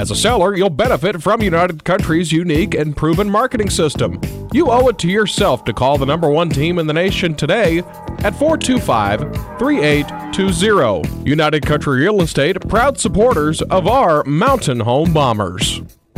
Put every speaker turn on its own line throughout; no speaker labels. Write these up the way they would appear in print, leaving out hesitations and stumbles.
As a seller, you'll benefit from United Country's unique and proven marketing system. You owe it to yourself to call the #1 team in the nation today at 425-3820. United Country Real Estate, proud supporters of our Mountain Home Bombers.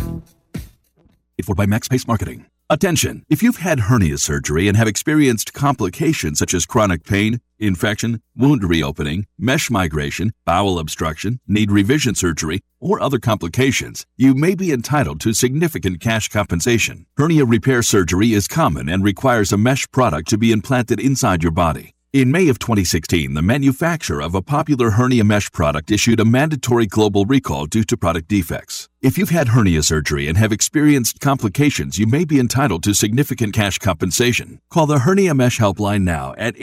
Paid for by MaxPace Marketing. Attention! If you've had hernia surgery and have experienced complications such as chronic pain, infection, wound reopening, mesh migration, bowel obstruction, need revision surgery, or other complications, you may be entitled to significant cash compensation. Hernia repair surgery is common and requires a mesh product to be implanted inside your body. In May of 2016, the manufacturer of a popular hernia mesh product issued a mandatory global recall due to product defects. If you've had hernia surgery and have experienced complications, you may be entitled to significant cash compensation. Call the Hernia Mesh Helpline now at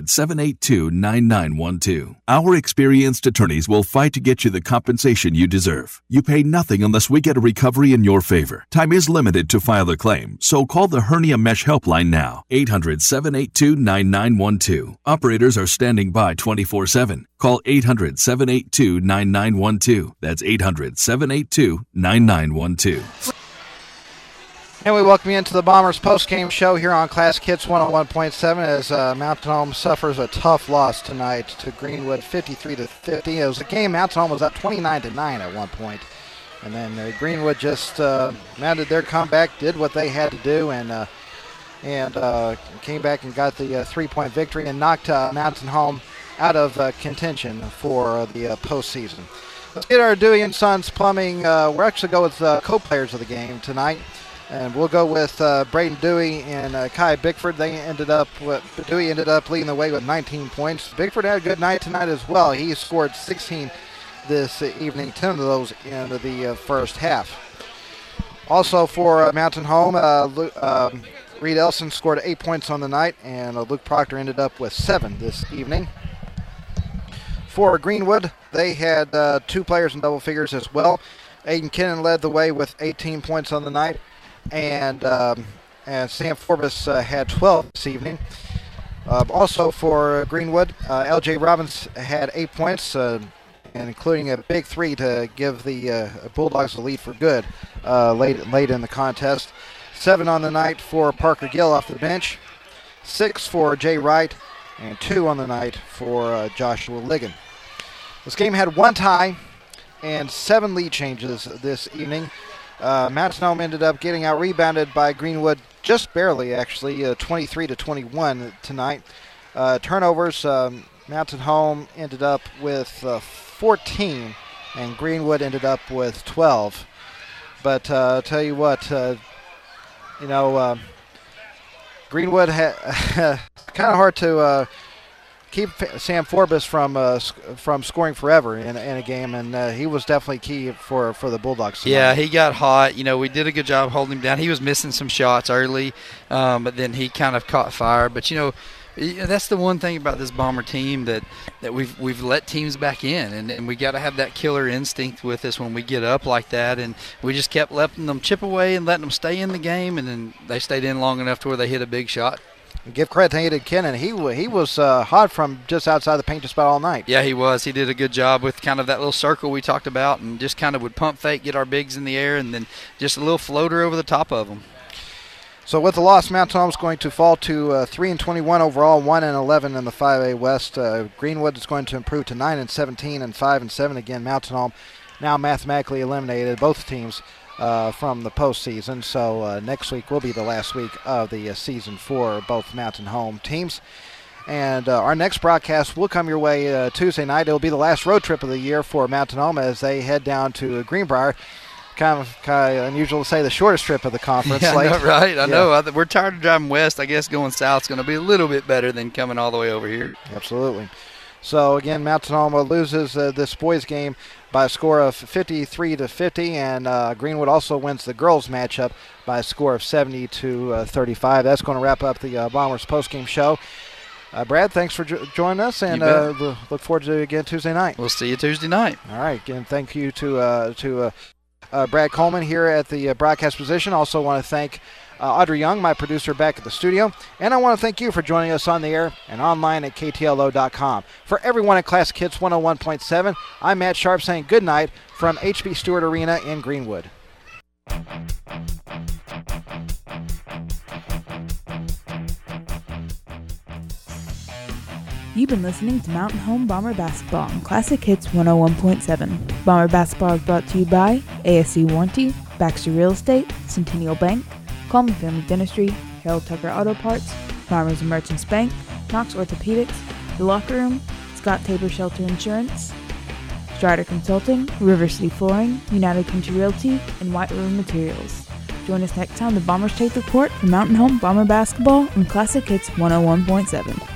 800-782-9912. Our experienced attorneys will fight to get you the compensation you deserve. You pay nothing unless we get a recovery in your favor. Time is limited to file a claim, so call the Hernia Mesh Helpline now, 800-782-9912. Operators are standing by 24/7. Call 800-782-9912. That's 800-782-9912.
And we welcome you into the Bombers post-game show here on Classic Hits 101.7 as Mountain Home suffers a tough loss tonight to Greenwood, 53-50. It was a game Mountain Home was up 29-9 at one point. And then Greenwood just mounted their comeback, did what they had to do, and came back and got the 3-point victory and knocked Mountain Home out of contention for the postseason. Let's get our Dewey and Sons Plumbing. We're actually go with co-players of the game tonight, and we'll go with Braden Dewey and Kai Bickford. Dewey ended up leading the way with 19 points. Bickford had a good night tonight as well. He scored 16 this evening, 10 of those in the first half. Also for Mountain Home, Reed Elson scored 8 points on the night, and Luke Proctor ended up with 7 this evening. For Greenwood, they had 2 players in double figures as well. Aiden Kinnon led the way with 18 points on the night, and Sam Forbes had 12 this evening. Also for Greenwood, L.J. Robbins had 8 points, and including a big 3 to give the Bulldogs the lead for good late in the contest. 7 on the night for Parker Gill off the bench, 6 for Jay Wright, and 2 on the night for Joshua Ligon. This game had 1 tie and 7 lead changes this evening. Mountain Home ended up getting out-rebounded by Greenwood just barely, actually, 23-21 tonight. Turnovers, Mountain Home ended up with 14, and Greenwood ended up with 12. But I'll tell you what, Greenwood had kind of hard to keep Sam Forbes from scoring forever in a game, and he was definitely key for the Bulldogs tonight.
Yeah, he got hot. We did a good job holding him down. He was missing some shots early, but then he kind of caught fire. But that's the one thing about this Bomber team that we've let teams back in, and we got to have that killer instinct with us when we get up like that. And we just kept letting them chip away and letting them stay in the game, and then they stayed in long enough to where they hit a big shot.
Give credit to Aiden Kinnon. He was hot from just outside the paint just about all night.
Yeah, he was. He did a good job with kind of that little circle we talked about, and just kind of would pump fake, get our bigs in the air, and then just a little floater over the top of them.
So with the loss, Mountain Home is going to fall to 3-21 overall, 1-11 in the 5A West. Greenwood is going to improve to 9-17 and 5-7 again. Mountain Home now mathematically eliminated, both teams, from the postseason. So next week will be the last week of the season for both Mountain Home teams. And our next broadcast will come your way Tuesday night. It will be the last road trip of the year for Mountain Home as they head down to Greenbrier. Kind of unusual to say the shortest trip of the conference.
Yeah, I know, right? I know. We're tired of driving west. I guess going south is going to be a little bit better than coming all the way over here.
Absolutely. So, again, Mountain Home loses this boys game by a score of 53-50, and Greenwood also wins the girls matchup by a score of 70-35. That's going to wrap up the Bombers postgame show. Brad, thanks for joining us, and look forward to it again Tuesday night.
We'll see you Tuesday night.
All right. Again, thank you to Brad Coleman here at the broadcast position. Also want to thank Audrey Young, my producer, back at the studio. And I want to thank you for joining us on the air and online at KTLO.com. For everyone at Classic Hits 101.7, I'm Matt Sharp saying good night from H.B. Stewart Arena in Greenwood.
You've been listening to Mountain Home Bomber Basketball on Classic Hits 101.7. Bomber Basketball is brought to you by ASC Warranty, Baxter Real Estate, Centennial Bank, Coleman Family Dentistry, Harold Tucker Auto Parts, Farmers and Merchants Bank, Knox Orthopedics, The Locker Room, Scott Tabor Shelter Insurance, Strider Consulting, River City Flooring, United Country Realty, and White River Materials. Join us next time the Bombers take the court for Mountain Home Bomber Basketball on Classic Hits 101.7.